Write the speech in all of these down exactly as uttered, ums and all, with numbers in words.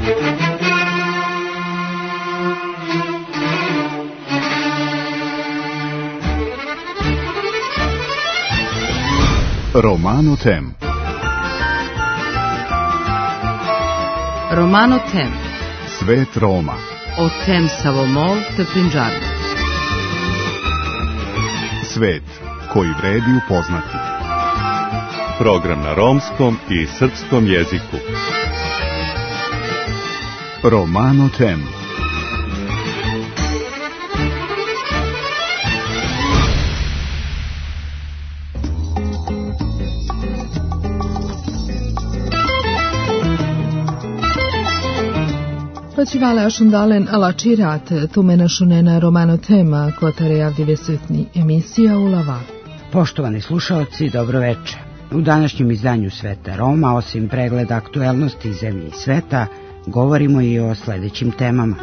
Romano Tem. Romano Tem. Svet Roma. O tem Savomol te Punjabi. Svet koji vredi upoznati. Program na romskom i srpskom jeziku. Romano Tem. Počivale ašundalen alačirat, tumena šunena Romano Tema, kotare javdi vesutni emisija Ulava. Poštovani slušaoci, dobro večer. U današnjem izdanju Sveta Roma, osim pregleda aktuelnosti zemlje i sveta, govorimo i o sljedećim temama.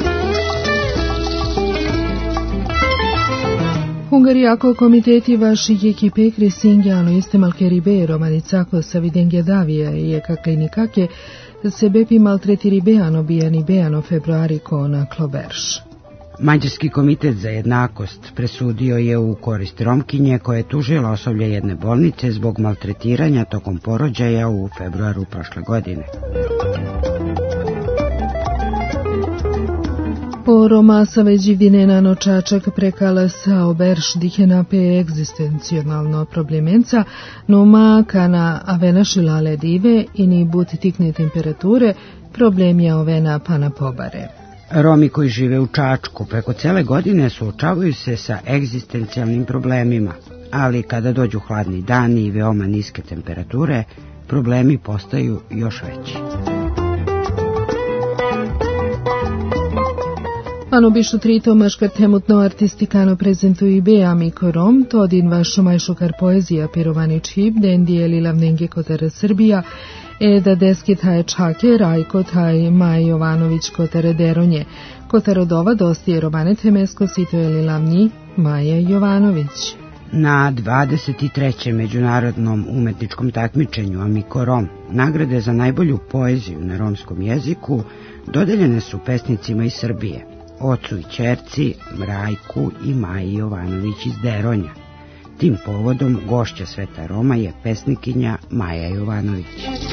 Hungarijako komiteti vaših ekipe Krisingiano istemalke Ribeiro, Manicako Savidengje Davija i Eka klinikake se bepi maltretiri beano bijani beano februariko na Kloberš. Mađarski komitet za jednakost presudio je u korist Romkinje koja je tužila osoblje jedne bolnice zbog maltretiranja tokom porođaja u februaru prošle godine. Po Roma saveđivdine nočačak prekala sa oberš dihenape egzistencionalno problemenca, noma kana avena šilale dive i ni but tikne temperature, problem je ovena pana pobare. Romi koji žive u Čačku preko cele godine suočavaju se sa egzistencijalnim problemima, ali kada dođu hladni dani i veoma niske temperature, problemi postaju još veći. Ano bišu trito maškar temutno artistikano prezentuju beami korom, to odin vašo majšukar poezija pirovani čip, den dijeli lavnenge kotara Srbija, e da deski taj čake, Rajko taj Maj Jovanović kotara Deronje, kotarodova dosti je romane temesko sito je li lavnji Maja Jovanović. Na dvadeset trećem međunarodnom umetničkom takmičenju Amiko Rom nagrade za najbolju poeziju na romskom jeziku dodeljene su pesnicima iz Srbije, ocu i ćerci Rajku i Maji Jovanović iz Deronja. Tim povodom gošća Sveta Roma je pesnikinja Maja Jovanović.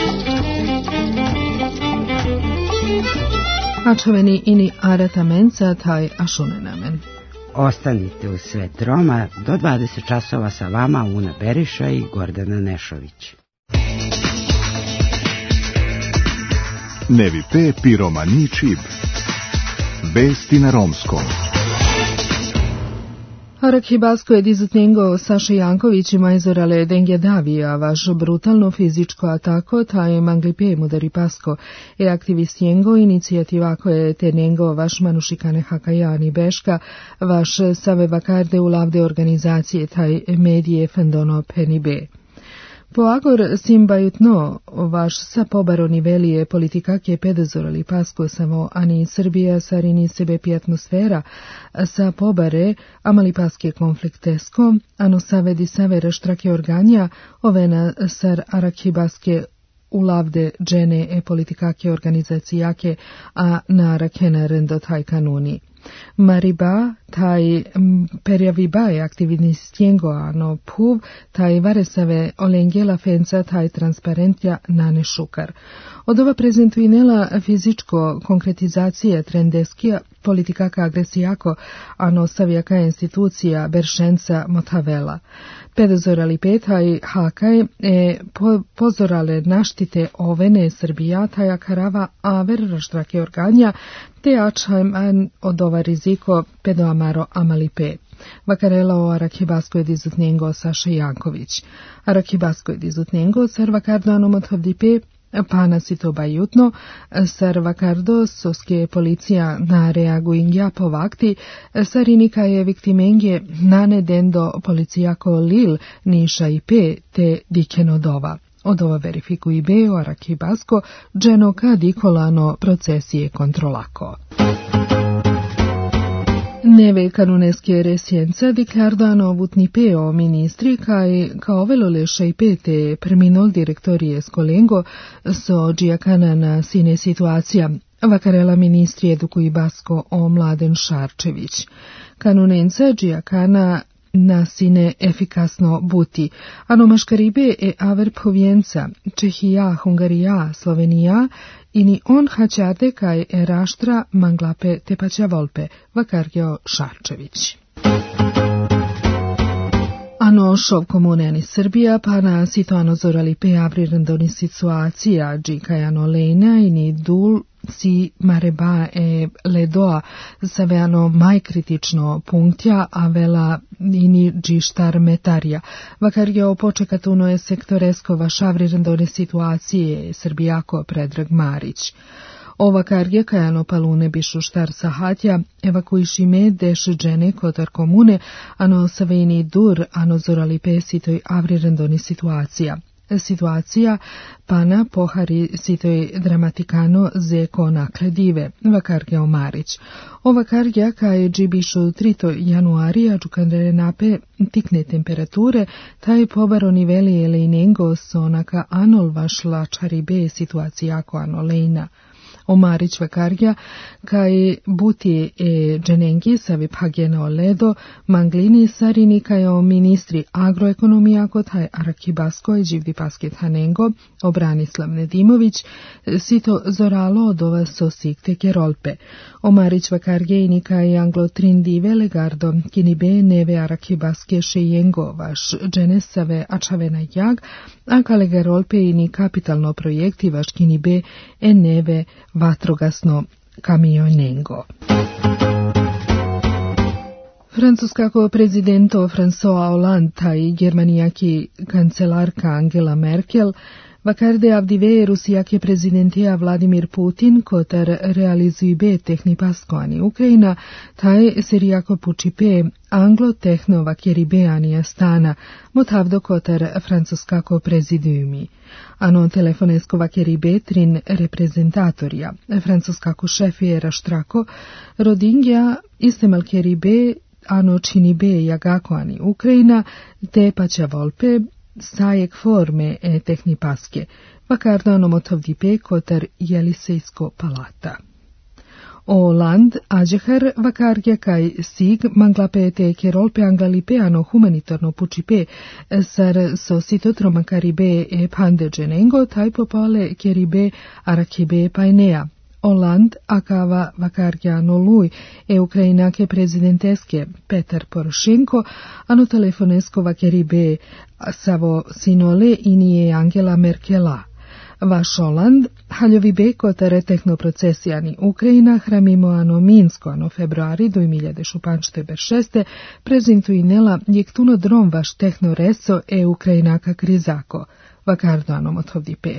Ačoveni ini arata menca taj ašunenamen. Ostanite u Svet Roma do dvadeset časova sa vama Una Beriša i Gordana Nešović. Nevi pe piromani čib. Vesti na romskom. Arakhibasko je dizutnengo Saša Janković i majzorale Dengje Davija, vaš brutalno fizičko atako, taj manglipe mudaripasko e aktivistjengo inicijativako je tenengo vaš manušikane hakajani beška, vaš save vakarde u lavde organizacije taj medije fendono penibe. Po agor simbajutno, vaš sa pobaroni velije politikake pedezorali pasko samo ani Srbija sarini sebe pi atmosfera, sa pobare amali paske konfliktesko, ano savedi savere štrake organja, ovena sar arakhibaske ulavde džene e politikake organizacijake, a na arakena rendo taj kanuni. Mariba, taj perjaviba je aktivistjengo ano puv, taj varesave olengela fenca, taj transparentja nane šukar. Od ova prezentuinela fizičko konkretizacija trendeskija politikaka agresijako, ano savijaka institucija beršenca motavela. Pedozorali petaj hakaj e po, pozorale naštite ovene Srbija, taja karava aver raštrake organja, te ačajman od ova riziko pedoamaro amalipe. Vakarela o Arakhibasko je dizutnengo Saša Janković. Arakhibasko je dizutnengo sar vakardo motovdipe pana si to bajutno, sar vakardo soske policija na reaguingja povakti, sarinika je viktimenge nane dendo policijako lil niša i pe te dikenodova. Od ova verifikuje beo Arakhibasko, dženo ka dikolano procesije kontrolako. Neve canunesche resienza ricordano avutni peo ministri kai kaovelo le šejpete preminol direktori Escolengo so Giacana na sine situacija. Vakarela ministri edukui basko o Mladen Šarčević. Canunenca Giacana na sine efikasno buti. Ano maškaribe e aver povjenca, Čehija, Hungarija, Slovenija, ini on haćade kaj e raštra manglape tepaća volpe, vakargio Šarčević. Ano šov komuneni Srbija, pa na situano zorali pe avrirendoni situacija, džika ano lejna ini dul si mareba e ledoa saveano mai kritično punktja, a vela ini džištar metarja. Vakar je opočekatuno je sektoresko vašavrirendone situacije Srbijako Predrag Marić. Ova karge kajano palune bišu štar sahatja, evakuišime deš džene kotar komune, ano saveni dur, ano zorali pesitoj avrirendoni situacija. Situacija pana pohari sitoj dramatikano zeko nakledive, vakarge Omarić. Ova kargja kaj džibišu trito januarija džukandre nape tikne temperature, taj pobaro niveli elejnengo sonaka anol vašla čaribe situacijako anolejna. Omarić vakargja kaj buti e dženengi savi pageno ledo manglini sarini kaj o ministri agroekonomijako taj Arakibasko i Đivdipaske Tanengo o Branislav Nedimović sito zoralo od ova sosikte kerolpe. Omarić vakargje ini kaj anglo trindive legardo kinibe neve Arakibaske šejengo vaš dženesave ačavena jag, a kale gerolpe ini kapitalno projekti vaš kinibe e neve vatrogasno kamionengo. Francuskako prezidento François Hollande i germanijaki kancelarka Angela Merkel vakarde avdive rusijake prezidenteja Vladimir Putin kotar realizujbe tehnipasko ani Ukrajina, taj serijako pučipe anglo tehno vakjeribe ani Astana, motavdo kotar francuskako prezidijumi. Ano telefonesko vakjeribe trin reprezentatorja, francuskako šefije raštrako, rodingja istemal kjeribe ano činibe jagako ani Ukrajina, te paća volpe, sajek forme e tehnipaske, vakardo ano motovdipe kotar Jelisejsko palata. O Hollande ađehar vakargja kaj sig manglape te kerolpe anglalipe ano humanitarno pučipe sar sosito tromakaribe e pande dženengo taj popale keribe arakibe pajnea. Hollande akava vakargja noluj e ukrajinake prezidenteske Petar Porošenko ano telefonesko vakeribe savo sinole inije Angela Merkela. Vaš Hollande haljovi beko tere tehnoprocesijani Ukrajina hramimo ano Minsko ano februari do imiljade šupančte beršeste prezentuinela jektuno drom vaš tehnoreso e Ukrajinaka krizako. Vakardo ano motovdipe.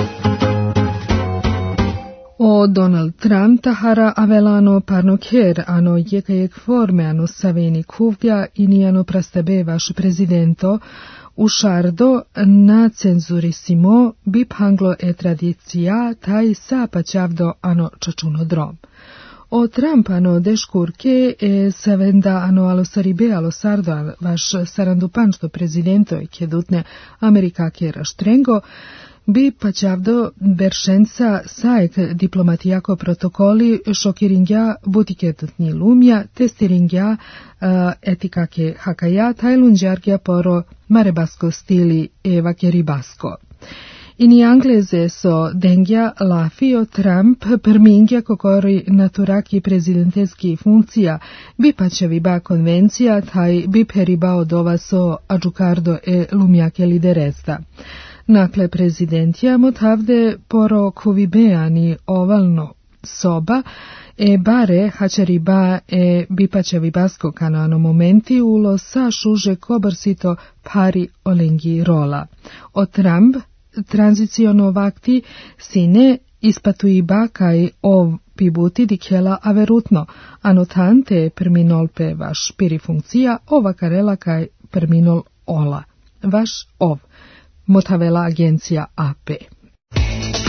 O Donald Trump tahara avelano parnokjer ano jekajek forme ano saveni kuvja ini ano prastabe vaš prezidento ušardo na cenzurisimo bip hanglo e tradicija taj sa paćavdo ano čačunodrom. O Trump ano deškurke e savenda ano alosaribe alosardo vaš sarandupanšto prezidento e kjedutne Amerikake raštrengo bi paćavdo beršenca sajek diplomatijako protokoli šokiringja butiketutni lumja, testiringja uh, etikake hakaja, tajlunđargja poro marebasko stili eva keribasko. Ini angleze so dengja lafio Trump permingja kokori naturaki prezidenteski funkcija bi paćavi ba konvencija taj bi periba od ova so adžukardo e lumjake lideresta. Nakle prezidentija motavde poro kuvibeani ovalno soba e bare hačariba e bipačavi basko kanano momenti ulo sa šuže kobarsito pari olengi rola. O Trump tranziciono vakti sine ispatuiba kaj ov pibuti dikjela averutno, anotante perminolpe vaš piri funkcija ova karela kaj perminol ola. Vaš ov. Motavela agencija A P.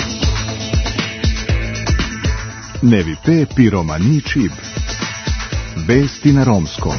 Nevi P piromani čib. Vesti na romskom.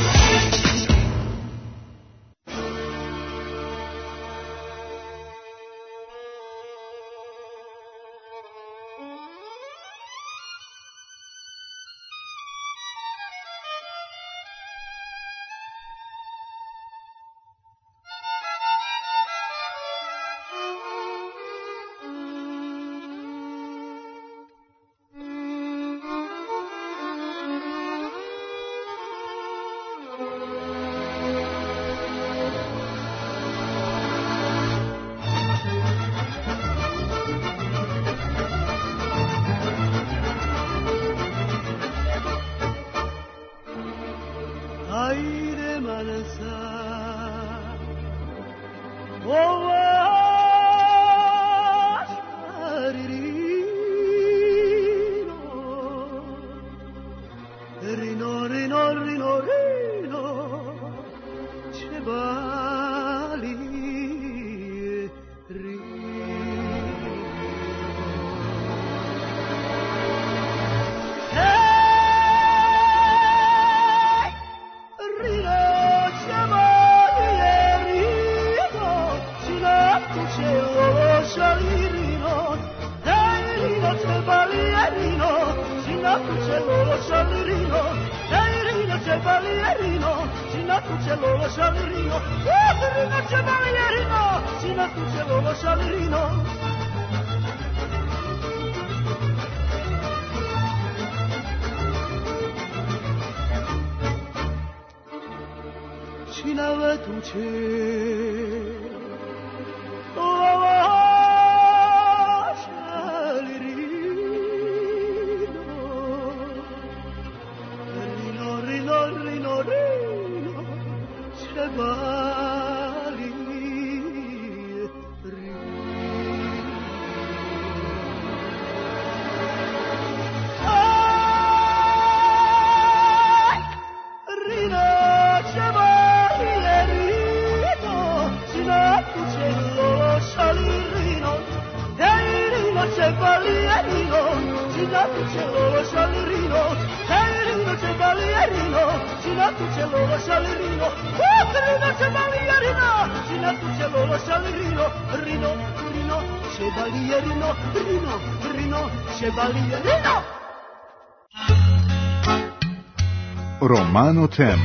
Romano Tem.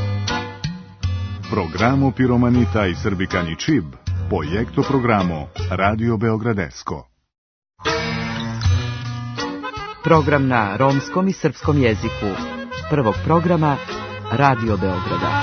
Programo Piromanita i Srbikani Čib. Projekto programo Radio Beogradesko. Program na romskom i srpskom jeziku. Prvog programa Radio Beograda.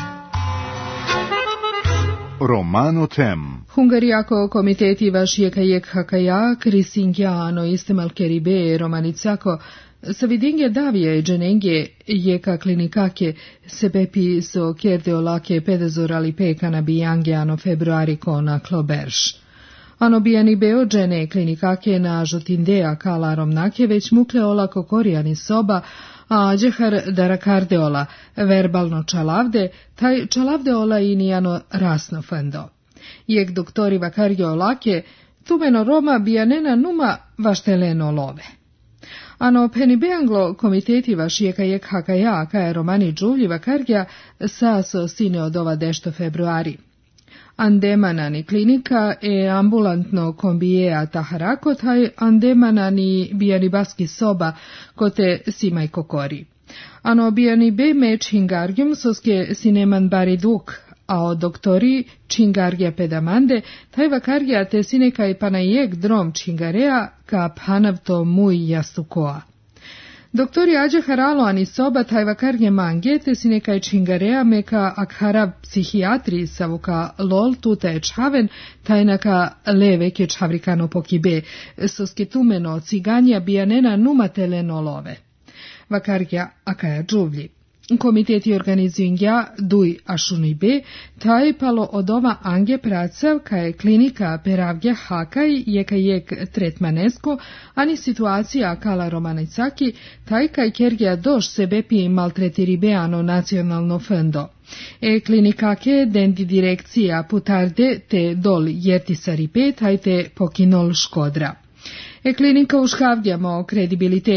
Romano Tem. Hungarijako komiteti vašijekajek hakaja, Krisinkiano istemalkeribe romanicako, Savidinge davije dženenge jeka klinikake sebepi so kerdeolake pedezorali pekana bijangeano februari kona kloberš. Ano bijani beo džene klinikake na žotindea kalarom nake već mukle olako korijani soba, a džehar darakardeola verbalno čalavde, taj čalavdeola inijano rasno fendo. Jek doktori vakargeolake, tumeno Roma bijanena numa vašteleno love. Ano penibeanglo komiteti vašijeka jek hakaja kaje romani džuvljiva kargja sa so sine od ova dešto februari. Andemanani klinika e ambulantno kombijea taharako taj andemanani bijani baski soba kote simaj kokori. Ano bijani be me čingargjum soske sineman bari duk, a o doktori čingargja pedamande, taj vakargja te sinekaj panajek drom čingarea ka panavto muj jastukoa. Doktori ađe haralo ani soba taj vakargje mange te sinekaj čingarea meka akhara psihijatri savuka lol tuta e čhaven tajnaka leveke čhavrikano pokibe, soske tumeno ciganja bijanena numateleno love. Vakargja akaja džuvlji. Komiteti organizuingja duj ašunibe, taj palo od ova ange pracav kaje klinika peravgja hakaj jeka jek tretmanesko, ani situacija kala romanicaki, taj kaj kergja doš sebepi maltretiribeano nacionalno fendo. E klinikake dendi direkcija putarde te dol jertisaripe taj te pokinol škodra. E klinika ušhavdjamo kredibiliteti.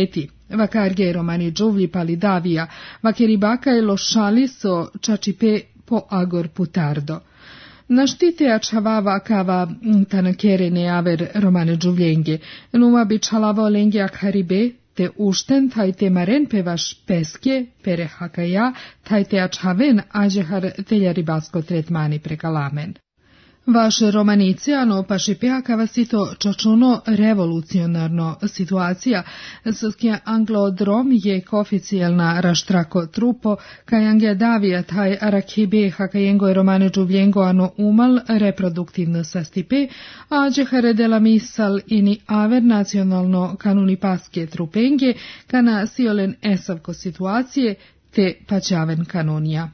Vacarge romani giuvli palidavia, vacheribaka e lo scialiso ciacipe po agor putardo. Naštite ačavava kava tanakere ne aver romane giuvlenghe, numa bi čalava olenghe akaribe, te ušten tajte maren pevaš peske, pere hakaja, tajte ačaven ađehar teljaribasko tretmani prekalamen. Vaš romanicijano pašipea kavasito čačuno revolucionarno situacija, skia anglodrom je oficijalna raštrako trupo, kajange davija taj arakibe hakajengo i romane giuvliengo ano umal reproduktivno sastipe, a džehare de la misal ini aver nacionalno kanuni paske trupenge, kana siolen esavko situacije, te paćaven kanonija.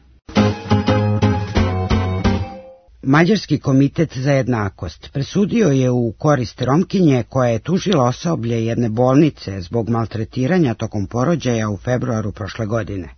Mađarski komitet za jednakost presudio je u korist Romkinje koja je tužila osoblje jedne bolnice zbog maltretiranja tokom porođaja u februaru prošle godine.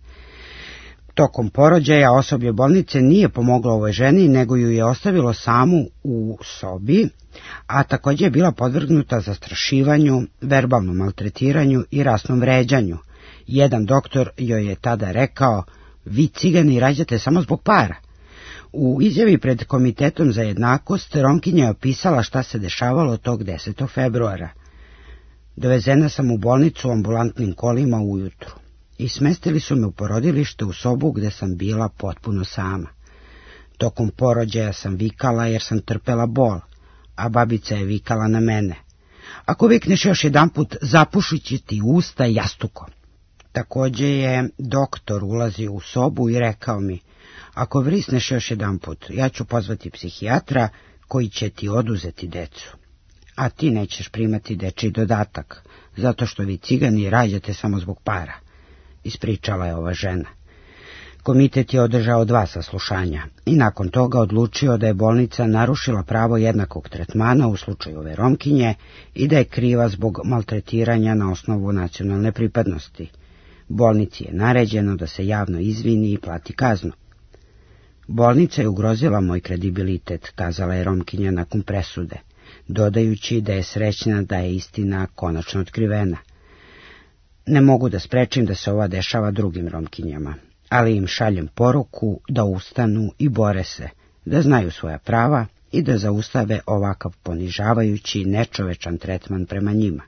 Tokom porođaja osoblje bolnice nije pomoglo ovoj ženi, nego ju je ostavilo samu u sobi, a također je bila podvrgnuta zastrašivanju, verbalnom maltretiranju i rasnom vređanju. Jedan doktor joj je tada rekao: "Vi cigani rađate samo zbog para." U izjavi pred Komitetom za jednakost Romkinja je opisala šta se dešavalo tog desetog februara. Dovezena sam u bolnicu ambulantnim kolima ujutru i smestili su me u porodilište u sobu gde sam bila potpuno sama. Tokom porođaja sam vikala jer sam trpela bol, a babica je vikala na mene: "Ako vikneš još jedanput, zapušit će ti usta jastukom." Također je doktor ulazio u sobu i rekao mi: "Ako vrisneš još jedan put, ja ću pozvati psihijatra koji će ti oduzeti decu. A ti nećeš primati dečiji dodatak, zato što vi cigani rađate samo zbog para," ispričala je ova žena. Komitet je održao dva saslušanja i nakon toga odlučio da je bolnica narušila pravo jednakog tretmana u slučaju ove Romkinje i da je kriva zbog maltretiranja na osnovu nacionalne pripadnosti. Bolnici je naređeno da se javno izvini i plati kaznu. "Bolnica je ugrozila moj kredibilitet," kazala je Romkinja nakon presude, dodajući da je srećna da je istina konačno otkrivena. "Ne mogu da sprečim da se ova dešava drugim Romkinjama, ali im šaljem poruku da ustanu i bore se, da znaju svoja prava i da zaustave ovakav ponižavajući nečovečan tretman prema njima."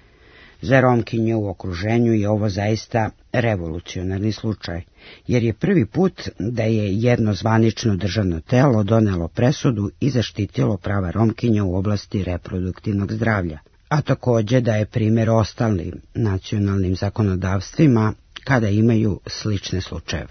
Za Romkinje u okruženju je ovo zaista revolucionarni slučaj, jer je prvi put da je jedno zvanično državno telo donelo presudu i zaštitilo prava Romkinja u oblasti reproduktivnog zdravlja, a također da je primjer ostalim nacionalnim zakonodavstvima kada imaju slične slučajeve.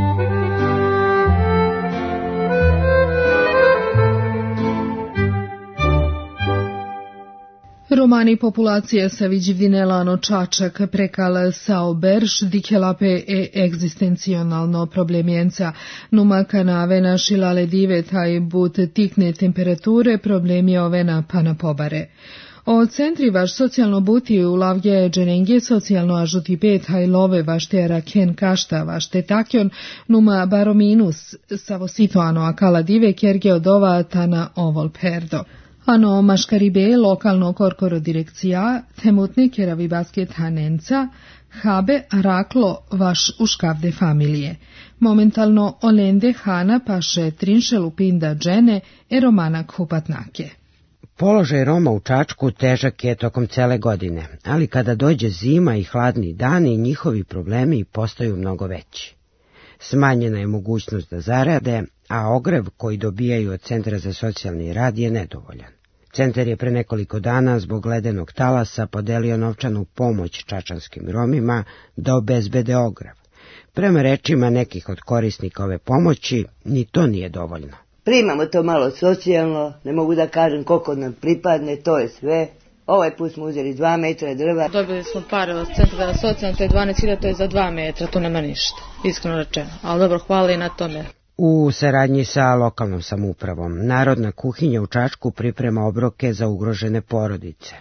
Romani populacija sa viđivdinelano čačak prekal sao berš dikelape e egzistencionalno problemjenca numa kanave našilale dive taj but tikne temperature problemi ovena pana pobare. O centri vaš socijalno buti u lavlje dženenge socijalno ažuti pet hajlove vašte raken kašta vašte takjon numa barominus savo situano akala dive kerge odova tana ovol perdo. Ano maškaribe lokalno korkoro direkcija, temutne keravi basket hanenca, habe raklo vaš uškavde familije. Momentalno olende hana paše trinšelu pinda džene e romana kupatnake. Položaj Roma u Čačku težak je tokom cele godine, ali kada dođe zima i hladni dani, njihovi problemi postaju mnogo veći. Smanjena je mogućnost da zarade, a ogrev koji dobijaju od Centra za socijalni rad je nedovoljan. Centar je pre nekoliko dana zbog ledenog talasa podelio novčanu pomoć čačanskim Romima da obezbede ogrev. Prema rečima nekih od korisnika ove pomoći, ni to nije dovoljno. Primamo to malo socijalno, ne mogu da kažem koliko nam pripadne, to je sve. Ovaj put smo uzeli dva metra drva. Dobili smo pare od Centra za socijalno, to je dvanaest hiljada, to je za dva metra, to nema ništa, iskreno rečeno. Ali dobro, hvala i na tome. U saradnji sa lokalnom samoupravom, Narodna kuhinja u Čačku priprema obroke za ugrožene porodice.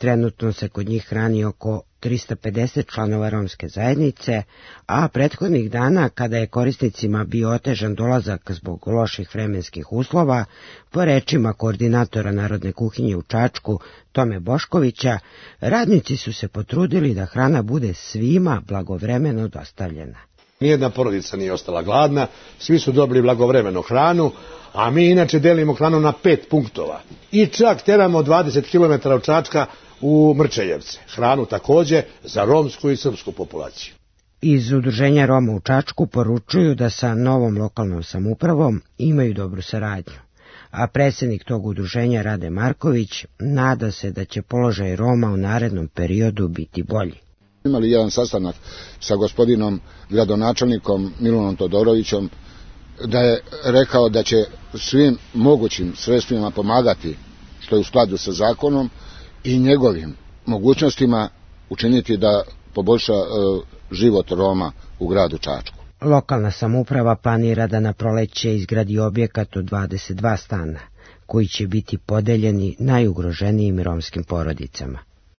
Trenutno se kod njih hrani oko trista pedeset članova romske zajednice, a prethodnih dana, kada je korisnicima bio otežan dolazak zbog loših vremenskih uslova, po rečima koordinatora Narodne kuhinje u Čačku, Tome Boškovića, radnici su se potrudili da hrana bude svima blagovremeno dostavljena. Nijedna porodica nije ostala gladna, svi su dobili blagovremeno hranu, a mi inače delimo hranu na pet punktova. I čak teramo dvadeset kilometara od Čačka u Mrčajevce. Hranu takođe za romsku i srpsku populaciju. Iz Udruženja Roma u Čačku poručuju da sa novom lokalnom samoupravom imaju dobru saradnju, a predsjednik tog udruženja Rade Marković nada se da će položaj Roma u narednom periodu biti bolji. Imali jedan sastanak sa gospodinom gradonačelnikom Milunom Todorovićem, da je rekao da će svim mogućim sredstvima pomagati, što je u skladu sa zakonom, i njegovim mogućnostima učiniti da poboljša e, život Roma u gradu Čačku. Lokalna samouprava planira da na proleće izgradi objekat od dvadeset dva stana, koji će biti podeljeni najugroženijim romskim porodicama.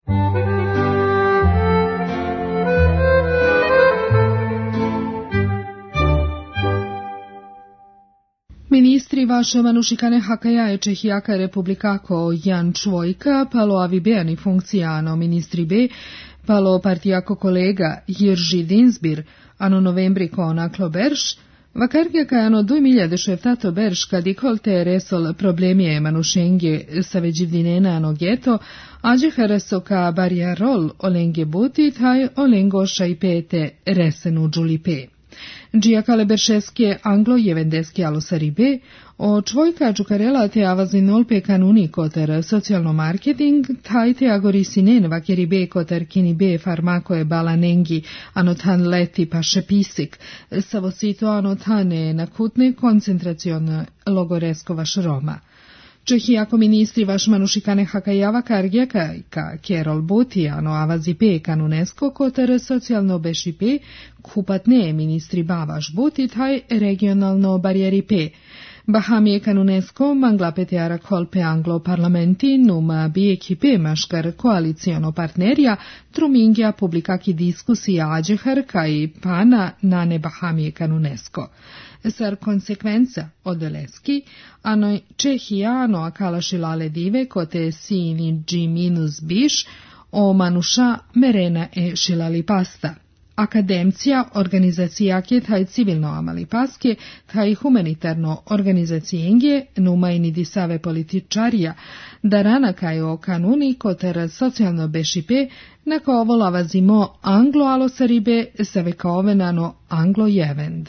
Ministri vaše Manušikane Hakajaje Čehijaka Republikako Jan Čvojka, palo avibejani funkcijano ministri B, palo partijako kolega Jirži Dinsbir, ano novembri konaklo Berš, vakargeka ano du miljade šeftato Berš kadikolte resol problemije Manušenge saveđivdinena ano geto, ađehareso ka barjarol olenge buti taj olengo šajpete resenu džulipe. Džijakale Beršeske anglo-jevendeske alosaribe, o čvojka džukarela te avazinolpe kanuni koter socijalno marketing, taj te agorisinen vakeribe koter kinibe farmakoe balanengi anotan leti pa šepisik, savosito anotane nakutne koncentracion logoresko vaš Roma. Čehijako ministri vaš Manušikane Hakajava Kargjaka ka Kerol Butijano avazipe kanunesko koter socijalno bešipe kupatne ministri bavaš buti taj regionalno barijeripe. Bahamije kanunesko manglapeteara kolpe anglo parlamenti numa bi ekipe maškar koalicijono partnerija trumingja publikaki diskusija ađehar kaj pana nane Bahamije kanunesko. Sar konsekvenca odeleski, ano Čehijano akalašilale dive kote sini G minus biš o manuša merena e šilali pasta. Akademcija organizacijake taj civilno amali paske, taj humanitarno organizacijenge numa i nidisave političarija, da rana kaj o kanuni koter socijalno bešipe, nako ovo lavazimo anglo-alosaribe savekaovenano anglo-jevend.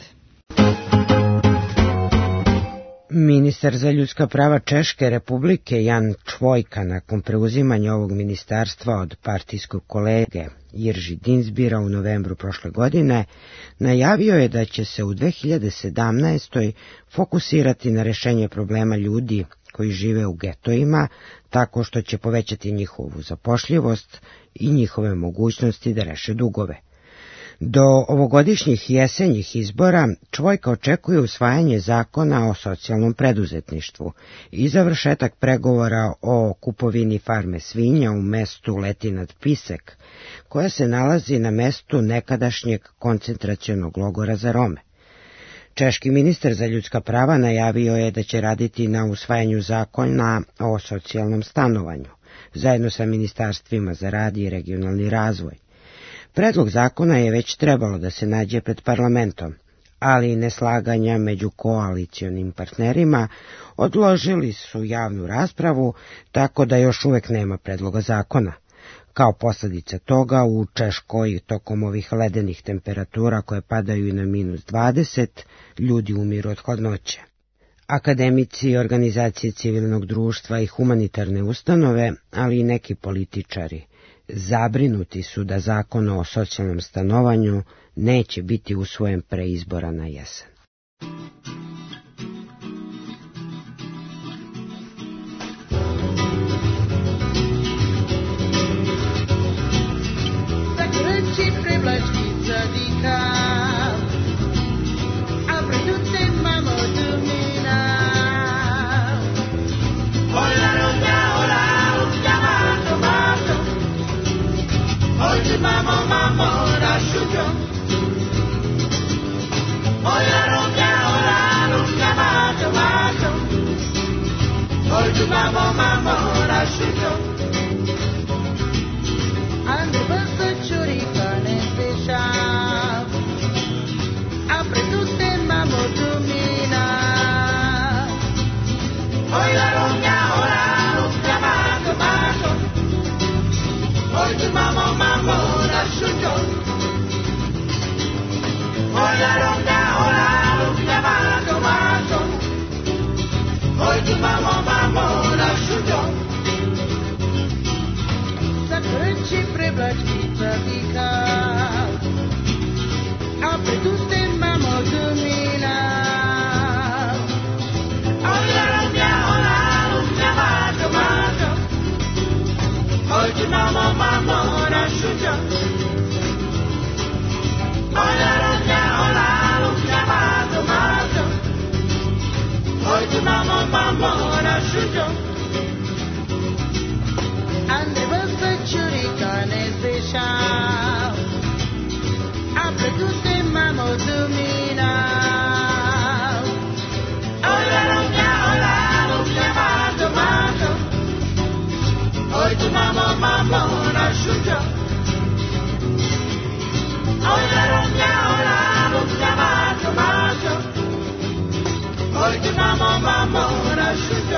Ministar za ljudska prava Češke republike Jan Čvojka nakon preuzimanja ovog ministarstva od partijskog kolege Jirži Dinsbira u novembru prošle godine najavio je da će se u dve hiljade sedamnaestoj fokusirati na rešenje problema ljudi koji žive u getojima tako što će povećati njihovu zapošljivost i njihove mogućnosti da reše dugove. Do ovogodišnjih jesenjih izbora Čvojka očekuje usvajanje zakona o socijalnom preduzetništvu i završetak pregovora o kupovini farme svinja u mestu Letinat Pisek, koja se nalazi na mestu nekadašnjeg koncentracionog logora za Rome. Češki ministar za ljudska prava najavio je da će raditi na usvajanju zakona o socijalnom stanovanju, zajedno sa ministarstvima za rad i regionalni razvoj. Predlog zakona je već trebalo da se nađe pred parlamentom, ali neslaganja među koalicionim partnerima odložili su javnu raspravu, tako da još uvek nema predloga zakona. Kao posljedica toga u Češkoj tokom ovih ledenih temperatura koje padaju i na minus dvadeset, ljudi umiru od hladnoće. Akademici, organizacije civilnog društva i humanitarne ustanove, ali i neki političari, zabrinuti su da zakon o socijalnom stanovanju neće biti usvojen pre izbora na jesen. Hola, hola, hola, un llamado, Oggi mamma mamma rasciugo. Ora ronca, ora ronca, mato, mato. Oggi mamma mamma rasciugo. Ande basta ciurica ne stescia. Apre tutte mamma domina. Ora ronca, ora ronca, mato, mato. Oggi mamma mamma rasciugo. Ora ronca, ora ronca, mato, mato. Oggi mamma mamma rasciugo. Zakręci prywlaczki zatika. Apre tutte mamma domina. Ora ronca, ora ronca, mato, mato. Oggi mamma mamma rasciugo. Ora ronca, ora ronca, mato, mato. Oggi mamma mamma rasciugo. Ande basta ciurica ne stescia. Apre tutte mamma domina. Ora ronca, ora ronca, mato, mato. Oggi mamma mamma rasciugo. Ora ronca, ora ronca, mato, mato. Oggi mamma mamma rasciugo.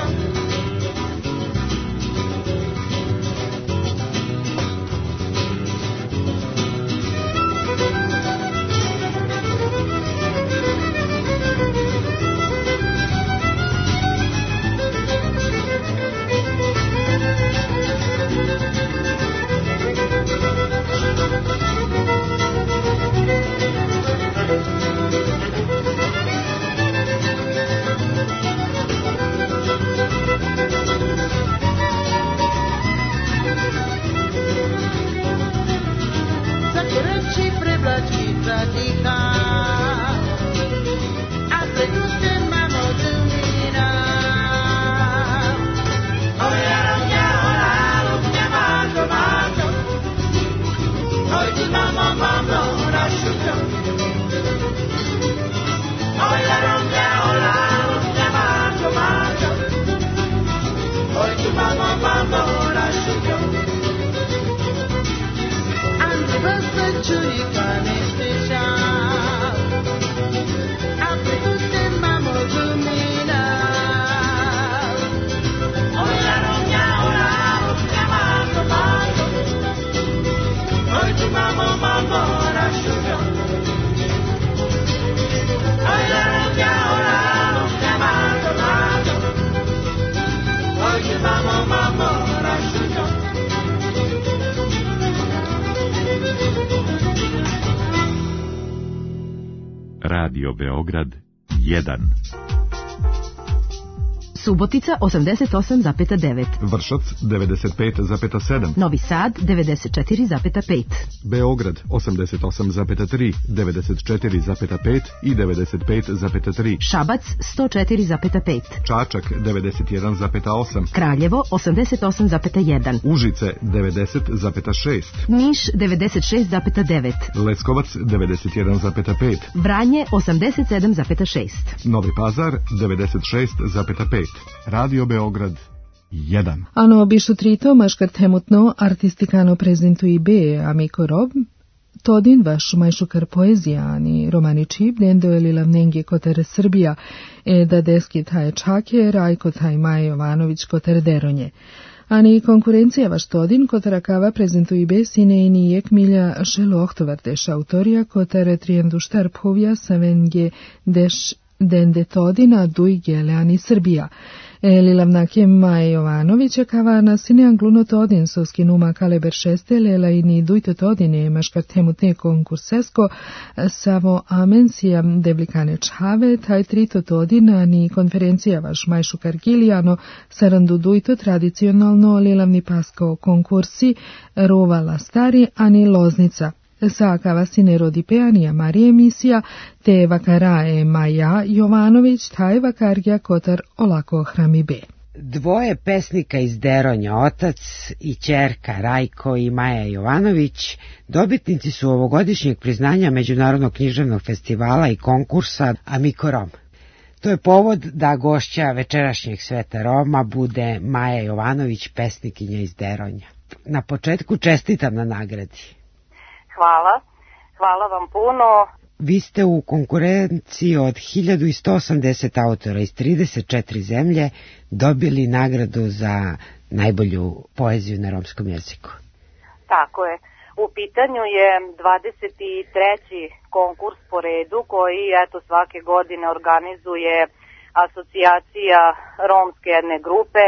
Zakręci prywlaczki zatika. Apre tutte mamma domina. Ora ronca, ora ronca, mato, mato. Oggi mamma mamma rasciugo. Ora ronca, ora ronca, mato, mato. Oggi mamma mamma rasciugo. Ande basta ciurica ne stescia. Apre tutte mamma domina. Ora ronca, ora ronca, mato, mato. Oggi mamma mamma rasciugo. Ora ronca, ora ronca, mato, mato. Oggi mamma mamma rasciugo. Radio Beograd jedan. Subotica osamdeset osam zarez devet. Vršac devedeset pet zarez sedam. Novi Sad devedeset četiri zarez pet. Beograd osamdeset osam zarez tri, devedeset četiri zarez pet i devedeset pet zarez tri. Šabac sto četiri zarez pet. Čačak devedeset jedan zarez osam. Kraljevo osamdeset osam zarez jedan. Užice devedeset zarez šest. Niš devedeset šest zarez devet. Leskovac devedeset jedan zarez pet. Vranje osamdeset sedam zarez šest. Novi Pazar devedeset šest zarez pet. Radio Beograd jedan. Hanno bišutrito maškart hemutno artistikano prezentui be amico rob, todin vaš majšukar poezijani romani čip dendo ili lavnengi kotere Srbija, e da deski taj čake, rajko taj Maja Jovanović kotere deronje. Ani konkurencija vaš todin kotara kava prezentui be sine i nijek milja šelo ohtovarteš autorija kotere trijenduštar povja savenge deš dende todina duj geleani Srbija. Lilavnake Maja Jovanovića kava na sine angluno todin soski numa kaleber šeste lela i ni dujto todine maškart hemutne konkursesko savo amensija deblikane čave taj trito todina ni konferencija vaš majšukar Gilijano sarandu dujto tradicionalno lilavni paskao konkursi rovala stari ani loznica. Sakava sine rodi peanija Marije emisija, te vakarae Maja Jovanović, taj vakargija kotar olako hrami be. Dvoje pesnika iz Deronja, otac i ćerka Rajko i Maja Jovanović, dobitnici su ovogodišnjeg priznanja Međunarodnog književnog festivala i konkursa Amico Rom. To je povod da gošća večerašnjeg Sveta Roma bude Maja Jovanović, pesnikinja iz Deronja. Na početku čestitam na nagradi. Hvala, hvala vam puno. Vi ste u konkurenciji od hiljadu sto osamdeset autora iz trideset četiri zemlje dobili nagradu za najbolju poeziju na romskom jeziku. Tako je. U pitanju je dvadeset treći konkurs po redu koji eto svake godine organizuje asocijacija romske jedne grupe.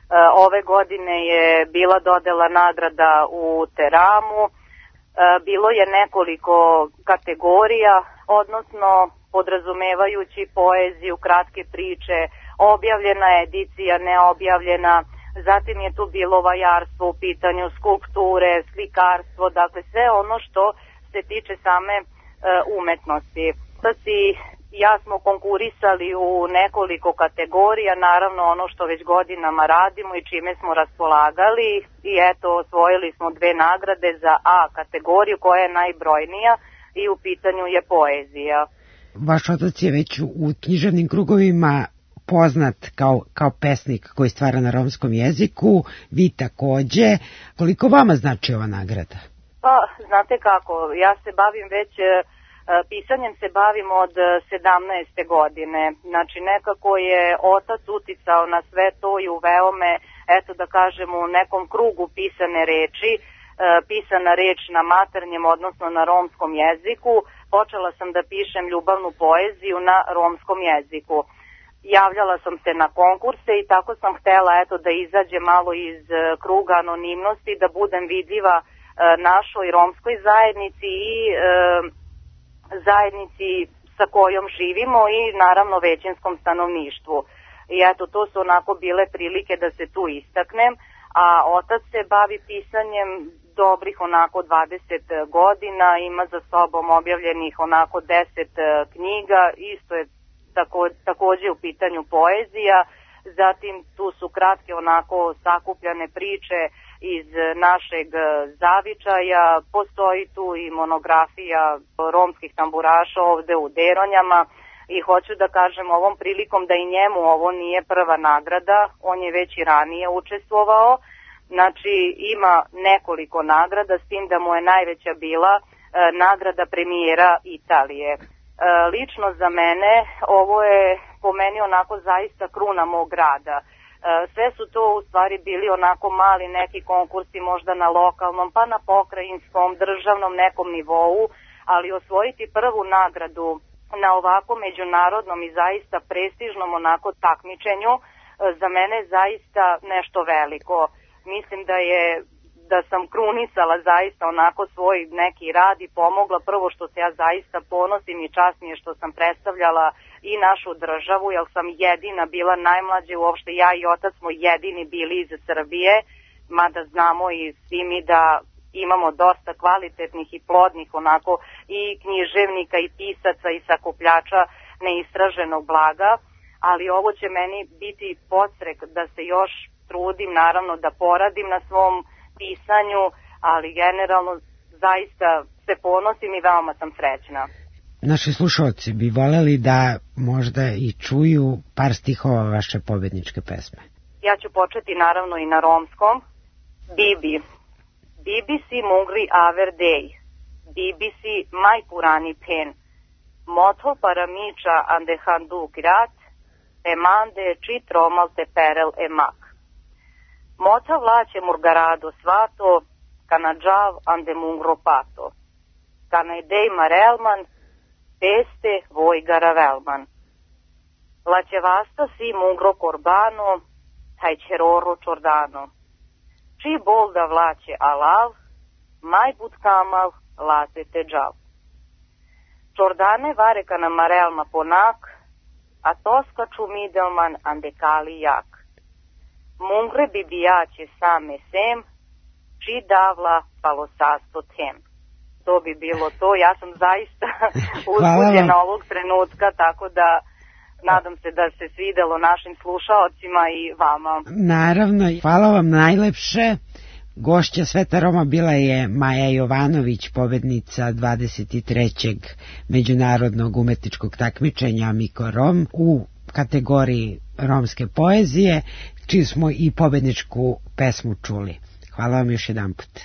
Ove godine je bila dodela nagrada u Teramu. Bilo je nekoliko kategorija, odnosno podrazumevajući poeziju, kratke priče, objavljena edicija, neobjavljena, zatim je tu bilo vajarstvo u pitanju, skulpture, slikarstvo, dakle sve ono što se tiče same e, umetnosti. Sasi ja smo konkurisali u nekoliko kategorija, naravno ono što već godinama radimo i čime smo raspolagali i eto osvojili smo dve nagrade za A kategoriju koja je najbrojnija i u pitanju je poezija. Vaš otac je već u književnim krugovima poznat kao, kao pesnik koji stvara na romskom jeziku, vi takođe. Koliko vama znači ova nagrada? Pa, znate kako, ja se bavim već... Pisanjem se bavim od sedamnaeste godine, znači nekako je otac uticao na sve to i uveo me, eto da kažem, u nekom krugu pisane reči, pisana reč na maternjem, odnosno na romskom jeziku. Počela sam da pišem ljubavnu poeziju na romskom jeziku. Javljala sam se na konkurse i tako sam htela eto da izađe malo iz kruga anonimnosti, da budem vidljiva našoj romskoj zajednici i zajednici sa kojom živimo i naravno većinskom stanovništvu. I eto, to su onako bile prilike da se tu istaknem, a otac se bavi pisanjem dobrih onako dvadeset godina, ima za sobom objavljenih onako deset knjiga, isto je tako, takođe u pitanju poezija, zatim tu su kratke onako sakupljane priče iz našeg zavičaja, postoji tu i monografija romskih tamburaša ovde u Deronjama i hoću da kažem ovom prilikom da i njemu ovo nije prva nagrada, on je već i ranije učestvovao, znači ima nekoliko nagrada, s tim da mu je najveća bila e, nagrada premijera Italije. E, lično za mene ovo je po meni onako zaista kruna mog rada. Sve su to u stvari bili onako mali neki konkursi možda na lokalnom pa na pokrajinskom, državnom nekom nivou, ali osvojiti prvu nagradu na ovako međunarodnom i zaista prestižnom onako takmičenju za mene zaista nešto veliko. Mislim da je da sam krunisala zaista onako svoj neki rad i pomogla prvo što se ja zaista ponosim i čast mi je što sam predstavljala i našu državu, jer sam jedina bila najmlađa, uopšte ja i otac smo jedini bili iz Srbije, mada znamo i svi mi da imamo dosta kvalitetnih i plodnih onako i književnika i pisaca i sakupljača neistraženog blaga, ali ovo će meni biti podstrek da se još trudim, naravno da poradim na svom pisanju, ali generalno zaista se ponosim i veoma sam srećna. Naši slušalci bi voleli da možda i čuju par stihova vaše pobedničke pesme. Ja ću početi naravno i na romskom. Bibi. Bibi si mungri aver dej. Bibi si majpurani pen. Moto paramiča ande handu grat. Emande čitromal te perel emak. Mota vlaće murgarado svato. Kanadžav ande mungro pato. Kanajdej marelman. Peste vojgara velman. Laćevasta si mungro korbano, taj čeroro čordano. Či bol da vlaće alav, maj bud kamal, late te džav. Čordane vareka na marelma ponak, a toska ču midelman andekali jak. Mungre bibijaće same sem, či davla palosasto tem. To bi bilo to. Ja sam zaista uzbuđena ovog trenutka, tako da nadam se da se svidelo našim slušaocima i vama. Naravno, hvala vam najlepše. Gošća Sveta Roma bila je Maja Jovanović, pobednica dvadeset trećeg međunarodnog umetničkog takmičenja Miko Rom u kategoriji romske poezije, čiju smo i pobedničku pesmu čuli. Hvala vam još jedan put.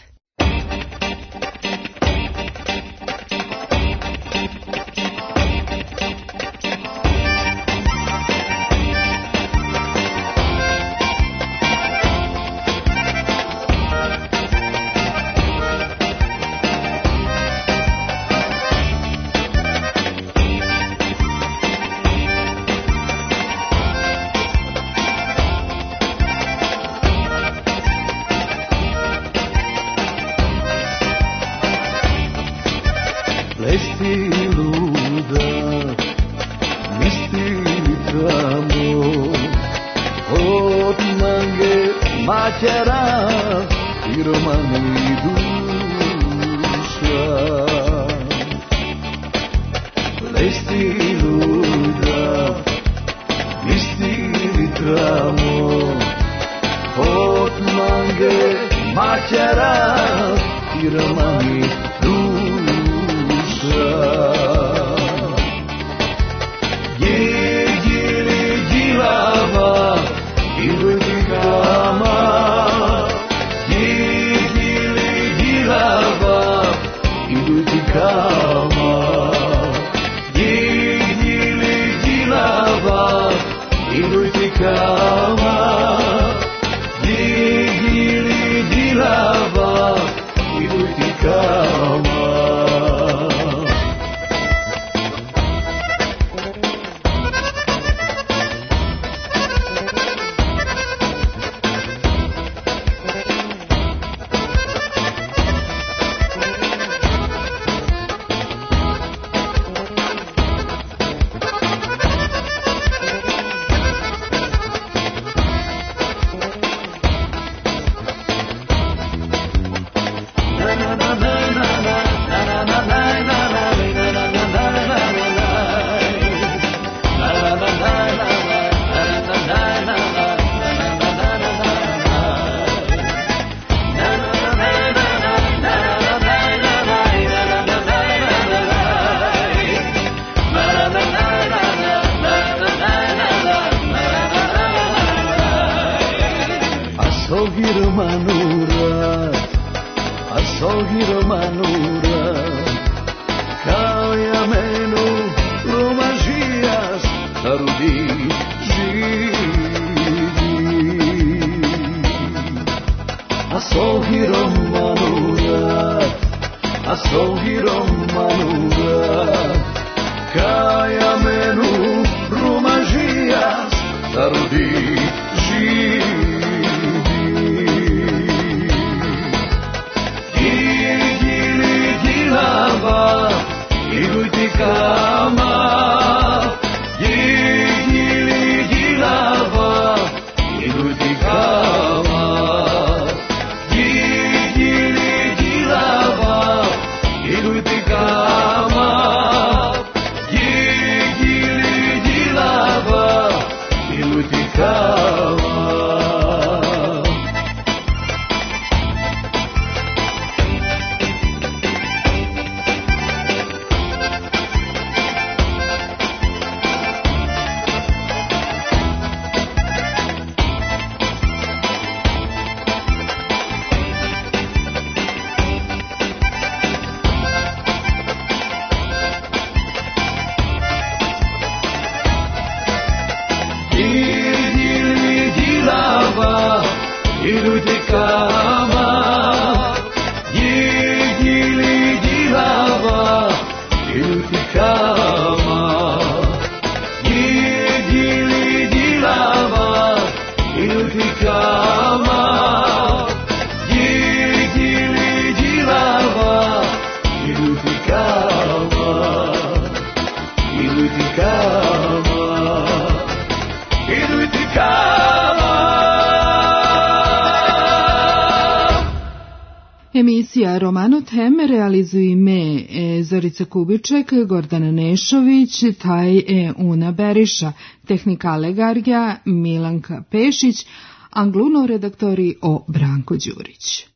Emisija Romano Tem realizuje me e, Zorica Kubiček, Gordana Nešović, taj e Una Beriša, tehnika Legarja, Milanka Pešić, angluno redaktori o Branko Đurić.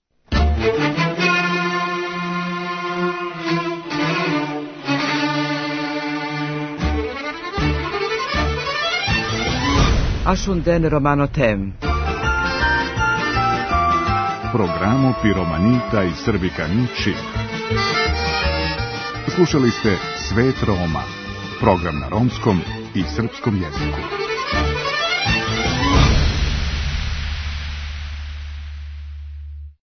Ashunden Romano Tem. Programo Piromanita i Srbikani Čib. Slušali ste Svet Roma, program na romskom i srpskom jeziku.